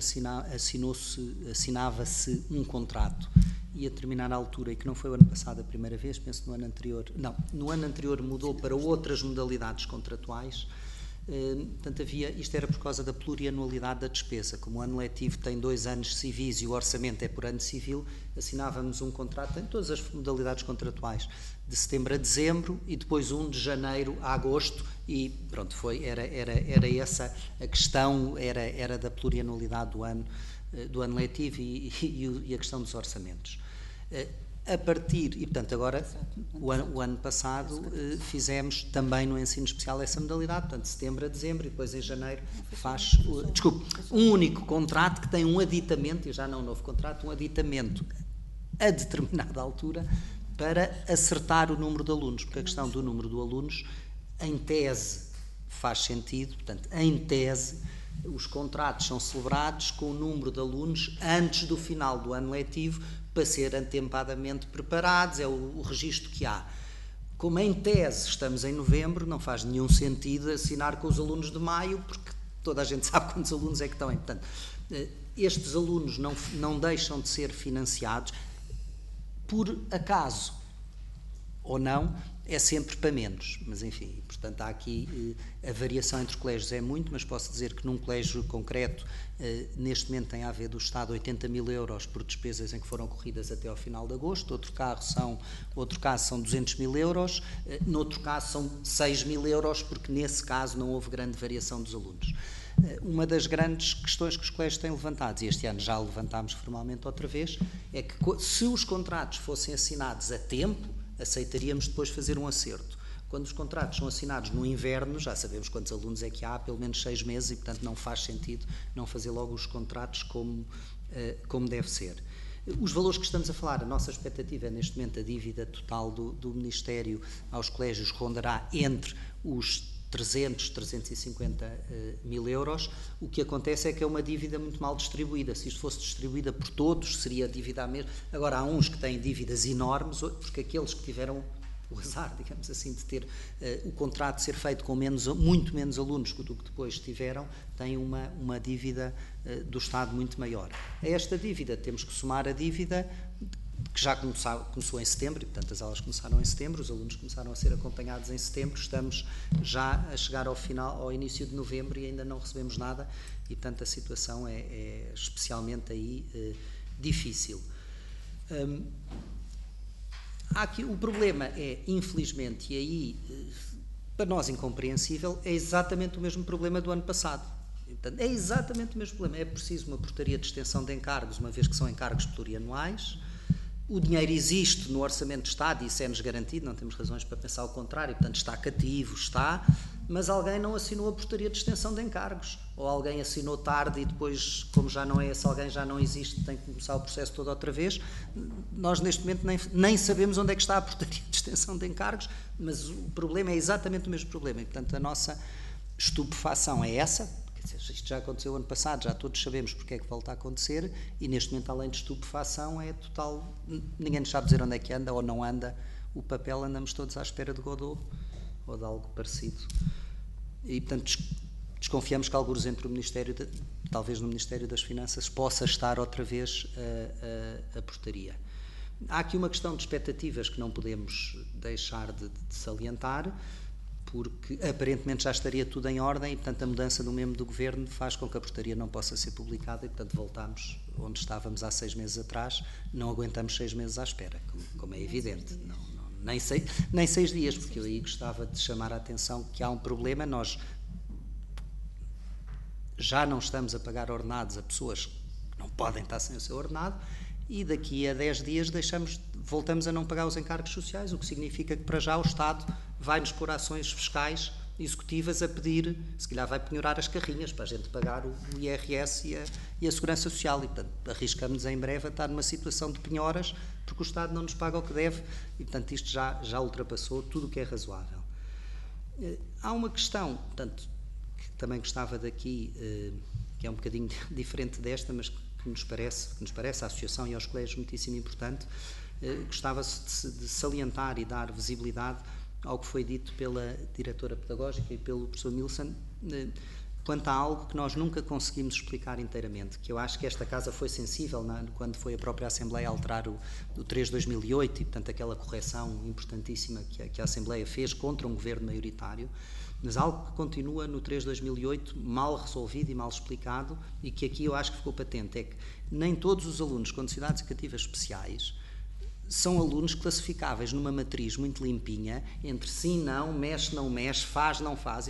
assinava-se um contrato e a determinada altura, e que não foi o ano passado a primeira vez, penso no ano anterior, não, no ano anterior mudou para outras modalidades contratuais. Portanto, isto era por causa da plurianualidade da despesa. Como o ano letivo tem 2 anos civis e o orçamento é por ano civil, assinávamos um contrato em todas as modalidades contratuais, de setembro a dezembro e depois de janeiro a agosto, e pronto, era essa a questão, era da plurianualidade do ano letivo e a questão dos orçamentos. A partir, e portanto agora, o ano passado, fizemos também no ensino especial essa modalidade, portanto, de setembro a dezembro, e depois em janeiro faz, um único contrato que tem um aditamento, e já não um novo contrato, um aditamento a determinada altura para acertar o número de alunos, porque a questão do número de alunos, em tese, faz sentido, portanto, em tese, os contratos são celebrados com o número de alunos antes do final do ano letivo, para ser atempadamente preparados, é o registro que há. Como em tese estamos em novembro, não faz nenhum sentido assinar com os alunos de maio, porque toda a gente sabe quantos alunos é que estão. Portanto, estes alunos não deixam de ser financiados, por acaso ou não, é sempre para menos, mas enfim, portanto há aqui a variação entre colégios é muito, mas posso dizer que num colégio concreto neste momento tem a haver do Estado 80 mil euros por despesas em que foram corridas até ao final de agosto, outro caso são 200 mil euros, noutro caso são 6 mil euros, porque nesse caso não houve grande variação dos alunos. Uma das grandes questões que os colégios têm levantado, e este ano já levantámos formalmente outra vez, é que se os contratos fossem assinados a tempo, aceitaríamos depois fazer um acerto. Quando os contratos são assinados no inverno, já sabemos quantos alunos é que há, pelo menos 6 meses, e portanto não faz sentido não fazer logo os contratos como deve ser. Os valores que estamos a falar, a nossa expectativa é neste momento a dívida total do Ministério aos colégios rondará entre os 350 mil euros. O que acontece é que é uma dívida muito mal distribuída. Se isto fosse distribuída por todos, seria a dívida a mesma. Agora, há uns que têm dívidas enormes, porque aqueles que tiveram o azar, digamos assim, de ter o contrato ser feito com muito menos alunos do que depois tiveram, têm uma dívida do Estado muito maior. A esta dívida temos que somar a dívida que já começou em setembro, e portanto as aulas começaram em setembro, os alunos começaram a ser acompanhados em setembro, estamos já a chegar ao início de novembro e ainda não recebemos nada, e portanto a situação é especialmente aí difícil. Aqui, o problema é, infelizmente, e aí para nós incompreensível, é exatamente o mesmo problema do ano passado. E, portanto, é exatamente o mesmo problema. É preciso uma portaria de extensão de encargos, uma vez que são encargos plurianuais. O dinheiro existe no Orçamento de Estado e isso é-nos garantido, não temos razões para pensar o contrário, portanto está cativo, mas alguém não assinou a portaria de extensão de encargos, ou alguém assinou tarde e depois, como já não é esse alguém, já não existe, tem que começar o processo todo outra vez. Nós neste momento nem sabemos onde é que está a portaria de extensão de encargos, mas o problema é exatamente o mesmo problema e, portanto, a nossa estupefação é essa. Isto já aconteceu ano passado, já todos sabemos porque é que volta a acontecer e neste momento, além de estupefação, é total, ninguém nos sabe dizer onde é que anda ou não anda o papel, andamos todos à espera de Godot ou de algo parecido e portanto desconfiamos que alguns entre o Ministério, talvez no Ministério das Finanças, possa estar outra vez a portaria. Há aqui uma questão de expectativas que não podemos deixar de salientar, porque aparentemente já estaria tudo em ordem e, portanto, a mudança do membro do Governo faz com que a portaria não possa ser publicada e, portanto, voltamos onde estávamos há 6 meses atrás, não aguentamos 6 meses à espera, como é evidente. Nem 6 dias, porque eu aí gostava de chamar a atenção que há um problema, nós já não estamos a pagar ordenados a pessoas que não podem estar sem o seu ordenado e daqui a 10 dias voltamos a não pagar os encargos sociais, o que significa que para já o Estado vai-nos pôr ações fiscais executivas a pedir, se calhar vai penhorar as carrinhas para a gente pagar o IRS e a Segurança Social e, portanto, arriscamos em breve a estar numa situação de penhoras porque o Estado não nos paga o que deve e, portanto, isto já ultrapassou tudo o que é razoável. Há uma questão, portanto, que também gostava daqui, que é um bocadinho diferente desta, mas que nos parece à Associação e aos colégios muitíssimo importante, gostava-se de salientar e dar visibilidade ao que foi dito pela diretora pedagógica e pelo professor Milson, quanto a algo que nós nunca conseguimos explicar inteiramente, que eu acho que esta Casa foi sensível quando foi a própria Assembleia a alterar o 3 de 2008 e, portanto, aquela correção importantíssima que a Assembleia fez contra um governo maioritário, mas algo que continua no 3 de 2008 mal resolvido e mal explicado e que aqui eu acho que ficou patente, é que nem todos os alunos com necessidades educativas especiais são alunos classificáveis numa matriz muito limpinha, entre sim, não mexe, faz, não faz.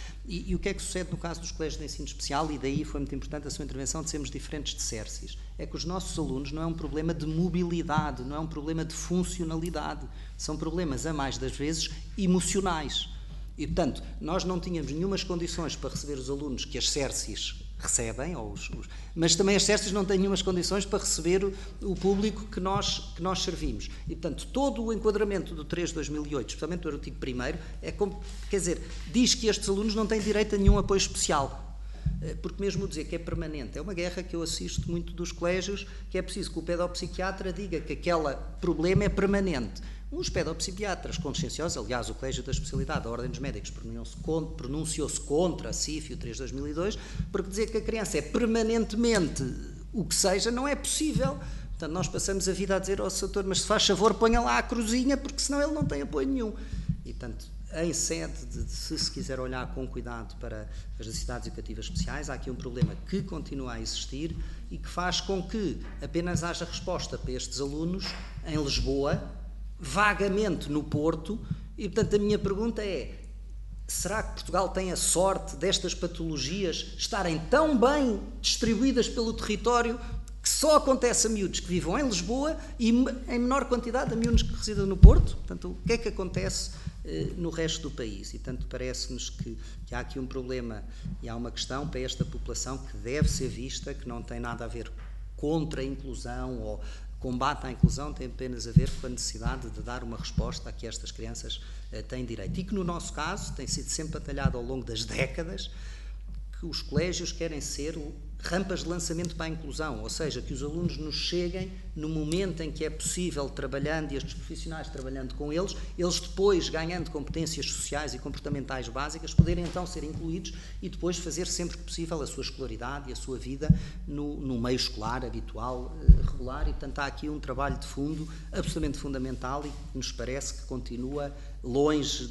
E o que é que sucede no caso dos colégios de ensino especial, e daí foi muito importante a sua intervenção de sermos diferentes de CERSIS, é que os nossos alunos não é um problema de mobilidade, não é um problema de funcionalidade, são problemas, a mais das vezes, emocionais. E, portanto, nós não tínhamos nenhumas condições para receber os alunos que as CERSIS recebem, mas também as CERSIS não têm nenhumas condições para receber o público que nós servimos. E, portanto, todo o enquadramento do 3 de 2008, especialmente do artigo 1º, é como, quer dizer, diz que estes alunos não têm direito a nenhum apoio especial. Porque mesmo dizer que é permanente, é uma guerra que eu assisto muito dos colégios, que é preciso que o pedopsiquiatra diga que aquele problema é permanente. Uns pedopsiquiatras conscienciosos, aliás, o Colégio da Especialidade da Ordem dos Médicos pronunciou-se contra a CIF e o 3 de 2002, porque dizer que a criança é permanentemente o que seja não é possível. Portanto, nós passamos a vida a dizer ao doutor, mas se faz favor, ponha lá a cruzinha, porque senão ele não tem apoio nenhum. E, portanto, em sede se quiser olhar com cuidado para as necessidades educativas especiais, há aqui um problema que continua a existir e que faz com que apenas haja resposta para estes alunos em Lisboa, vagamente no Porto, e portanto a minha pergunta é: será que Portugal tem a sorte destas patologias estarem tão bem distribuídas pelo território que só acontece a miúdos que vivam em Lisboa e em menor quantidade a miúdos que residam no Porto? Portanto, o que é que acontece no resto do país? E tanto parece-nos que há aqui um problema e há uma questão para esta população que deve ser vista, que não tem nada a ver contra a inclusão ou combate à inclusão, tem apenas a ver com a necessidade de dar uma resposta a que estas crianças têm direito. E que no nosso caso tem sido sempre batalhado ao longo das décadas, que os colégios querem ser rampas de lançamento para a inclusão, ou seja, que os alunos nos cheguem no momento em que é possível, trabalhando, e estes profissionais trabalhando com eles depois, ganhando competências sociais e comportamentais básicas, poderem então ser incluídos e depois fazer sempre que possível a sua escolaridade e a sua vida no meio escolar habitual, regular, e portanto há aqui um trabalho de fundo absolutamente fundamental e que nos parece que continua longe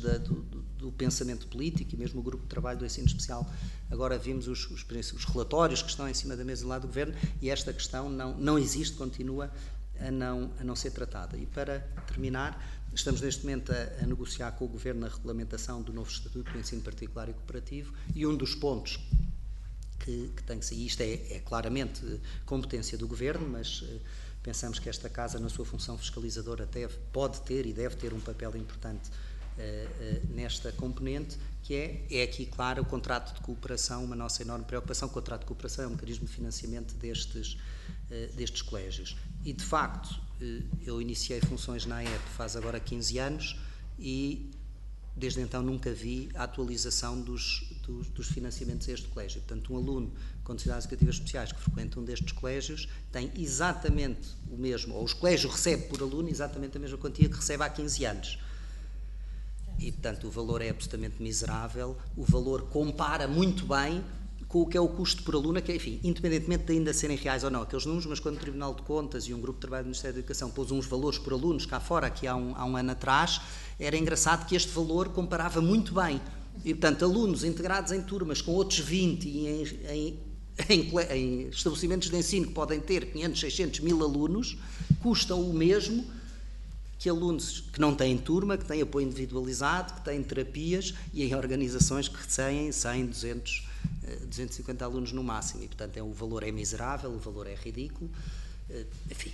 do pensamento político, e mesmo o grupo de trabalho do ensino especial. Agora vimos os relatórios que estão em cima da mesa lá do Governo e esta questão não existe, continua a não ser tratada. E para terminar, estamos neste momento a negociar com o Governo a regulamentação do novo Estatuto do Ensino Particular e Cooperativo, e um dos pontos que tem que ser. Isto é claramente competência do Governo, mas pensamos que esta Casa, na sua função fiscalizadora, pode ter e deve ter um papel importante nesta componente, que é aqui, claro, o contrato de cooperação, uma nossa enorme preocupação. O contrato de cooperação é um mecanismo de financiamento destes colégios. E, de facto, eu iniciei funções na AEP faz agora 15 anos e, desde então, nunca vi a atualização dos financiamentos a este colégio. Portanto, um aluno com necessidades educativas especiais que frequenta um destes colégios tem exatamente o mesmo, ou os colégios recebem por aluno exatamente a mesma quantia que recebe há 15 anos. E, portanto, o valor é absolutamente miserável, o valor compara muito bem com o que é o custo por aluno, que é, enfim, independentemente de ainda serem reais ou não aqueles números, mas quando o Tribunal de Contas e um grupo de trabalho do Ministério da Educação pôs uns valores por alunos cá fora, aqui há um ano atrás, era engraçado que este valor comparava muito bem. E, portanto, alunos integrados em turmas com outros 20 e em estabelecimentos de ensino que podem ter 500, 600, 1000 alunos, custam o mesmo que alunos que não têm turma, que têm apoio individualizado, que têm terapias e em organizações que têm 100, 200, 250 alunos no máximo. E, portanto, o valor é miserável, o valor é ridículo. Enfim,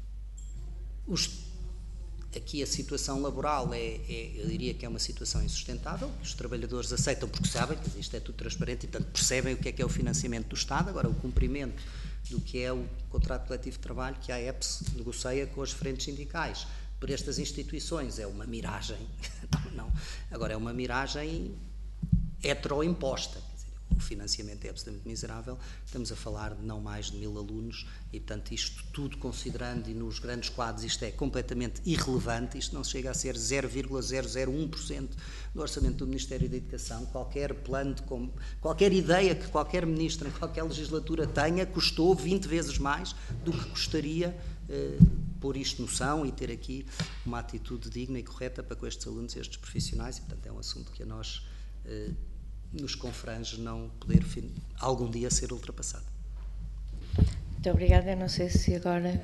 aqui a situação laboral eu diria que é uma situação insustentável, que os trabalhadores aceitam porque sabem, que isto é tudo transparente e, portanto, percebem o que é o financiamento do Estado. Agora, o cumprimento do que é o contrato coletivo de trabalho que a AEPS negocia com as frentes sindicais por estas instituições é uma miragem. Não. Agora, é uma miragem heteroimposta. O financiamento é absolutamente miserável, estamos a falar de não mais de 1000 alunos e, portanto, isto tudo considerando e nos grandes quadros isto é completamente irrelevante, isto não chega a ser 0,001% do orçamento do Ministério da Educação. Qualquer plano, qualquer ideia que qualquer ministro em qualquer legislatura tenha, custou 20 vezes mais do que custaria pôr isto no chão e ter aqui uma atitude digna e correta para com estes alunos e estes profissionais e, portanto, é um assunto que a nós nos confrange não poder algum dia ser ultrapassado. Muito obrigada. Eu não sei se agora...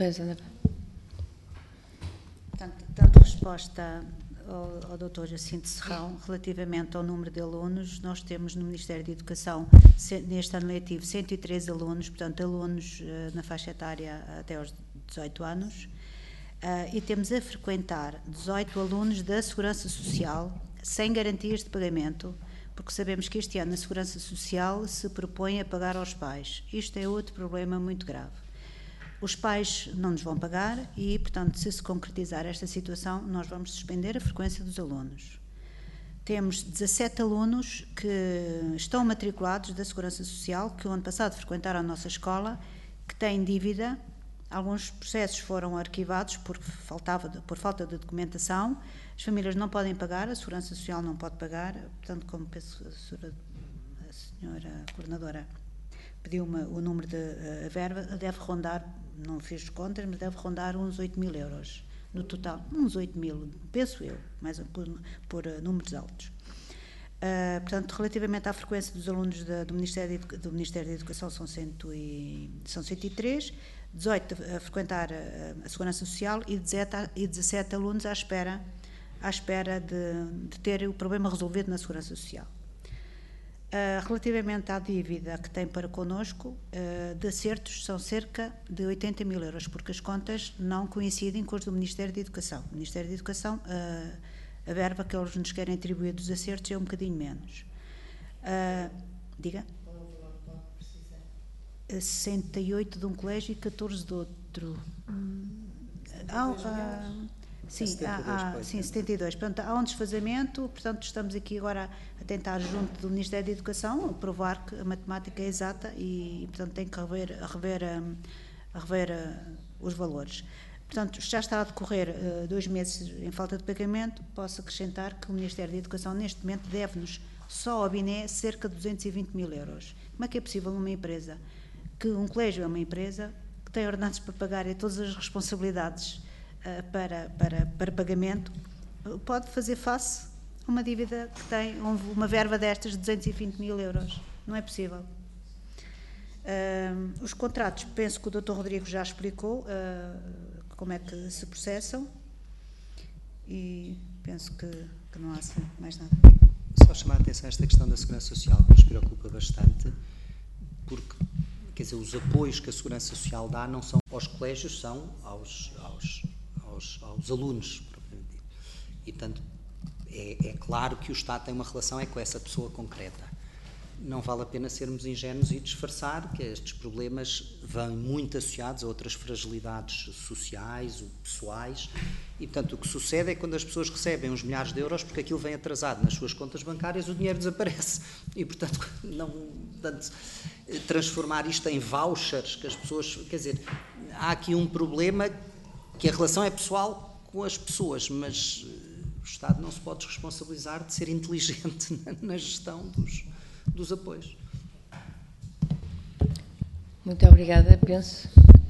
Tanto resposta ao Dr. Jacinto Serrão, relativamente ao número de alunos, nós temos no Ministério da Educação, neste ano letivo, 103 alunos, portanto, alunos na faixa etária até aos 18 anos, e temos a frequentar 18 alunos da Segurança Social, sem garantias de pagamento, porque sabemos que este ano a Segurança Social se propõe a pagar aos pais. Isto é outro problema muito grave. Os pais não nos vão pagar e, portanto, se concretizar esta situação, nós vamos suspender a frequência dos alunos. Temos 17 alunos que estão matriculados da Segurança Social, que o ano passado frequentaram a nossa escola, que têm dívida. Alguns processos foram arquivados por falta de documentação. As famílias não podem pagar, a Segurança Social não pode pagar. Portanto, como a senhora coordenadora pediu-me o número de verba, deve rondar, não fiz contas, mas deve rondar uns 8.000 euros no total. Uns 8.000, penso eu, mas por números altos. Portanto, relativamente à frequência dos alunos do Ministério da Educação são 103, 18 a frequentar a Segurança Social e 17 alunos à espera de ter o problema resolvido na Segurança Social. Relativamente à dívida que tem para connosco, de acertos são cerca de 80.000 euros, porque as contas não coincidem com as do Ministério da Educação. O Ministério da Educação, a verba que eles nos querem atribuir dos acertos é um bocadinho menos. Diga? 68 de um colégio e 14 de outro. Sim, 72. Portanto, há um desfazamento, portanto, estamos aqui agora a tentar, junto do Ministério da Educação, provar que a matemática é exata e portanto, tem que rever os valores. Portanto, já está a decorrer 2 meses em falta de pagamento. Posso acrescentar que o Ministério da Educação, neste momento, deve-nos, só ao BINE, cerca de 220.000 euros. Como é que é possível uma empresa, que um colégio é uma empresa, que tem ordenados para pagar e todas as responsabilidades para pagamento, pode fazer face a uma dívida que tem uma verba destas de 220.000 euros? Não é possível. Os contratos, penso que o Dr. Rodrigo já explicou como é que se processam e penso que não há mais nada. Só chamar a atenção a esta questão da Segurança Social, que nos preocupa bastante. quer dizer, os apoios que a Segurança Social dá não são aos colégios, são aos alunos, propriamente dito. E, portanto, é claro que o Estado tem uma relação com essa pessoa concreta. Não vale a pena sermos ingênuos e disfarçar que estes problemas vão muito associados a outras fragilidades sociais ou pessoais e, portanto, o que sucede é que quando as pessoas recebem uns milhares de euros, porque aquilo vem atrasado nas suas contas bancárias, o dinheiro desaparece. E, portanto, transformar isto em vouchers, que as pessoas... Quer dizer, há aqui um problema que a relação é pessoal com as pessoas, mas o Estado não se pode responsabilizar de ser inteligente na gestão dos apoios. Muito obrigada, penso.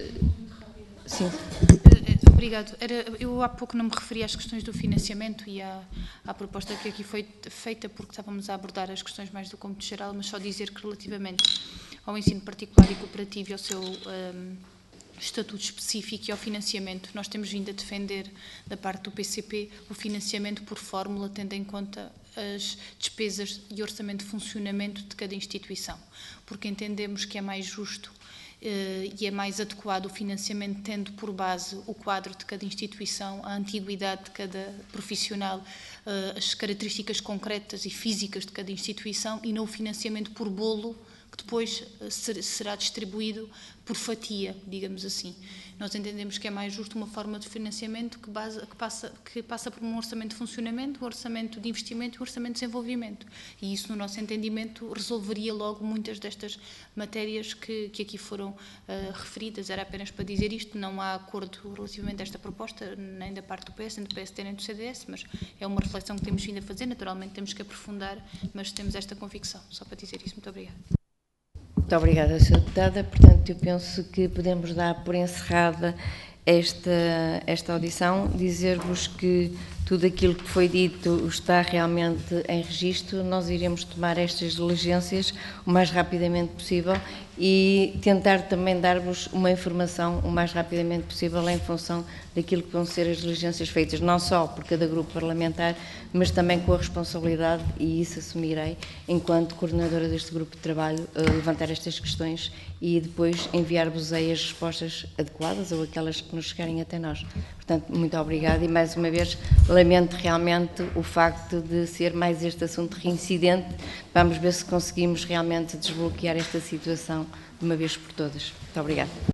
Sim. Obrigado. Eu há pouco não me referi às questões do financiamento e à proposta que aqui foi feita, porque estávamos a abordar as questões mais do cômputo geral, mas só dizer que relativamente ao ensino particular e cooperativo e ao seu estatuto específico e ao financiamento, nós temos vindo a defender, da parte do PCP, o financiamento por fórmula, tendo em conta as despesas e orçamento de funcionamento de cada instituição, porque entendemos que é mais justo e é mais adequado o financiamento tendo por base o quadro de cada instituição, a antiguidade de cada profissional, as características concretas e físicas de cada instituição e não o financiamento por bolo, que depois será distribuído por fatia, digamos assim. Nós entendemos que é mais justo uma forma de financiamento que passa por um orçamento de funcionamento, um orçamento de investimento e um orçamento de desenvolvimento. E isso, no nosso entendimento, resolveria logo muitas destas matérias que aqui foram referidas. Era apenas para dizer isto, não há acordo relativamente a esta proposta, nem da parte do PS, nem do PSD, nem do CDS, mas é uma reflexão que temos vindo a fazer, naturalmente temos que aprofundar, mas temos esta convicção. Só para dizer isso. Muito obrigada. Muito obrigada, Sra. Deputada. Portanto, eu penso que podemos dar por encerrada esta audição, dizer-vos que tudo aquilo que foi dito está realmente em registro. Nós iremos tomar estas diligências o mais rapidamente possível e tentar também dar-vos uma informação o mais rapidamente possível em função daquilo que vão ser as diligências feitas, não só por cada grupo parlamentar, mas também com a responsabilidade, e isso assumirei, enquanto coordenadora deste grupo de trabalho, levantar estas questões e depois enviar-vos aí as respostas adequadas ou aquelas que nos chegarem até nós. Portanto, muito obrigada e, mais uma vez, lamento realmente o facto de ser mais este assunto reincidente. Vamos ver se conseguimos realmente desbloquear esta situação de uma vez por todas. Muito obrigada.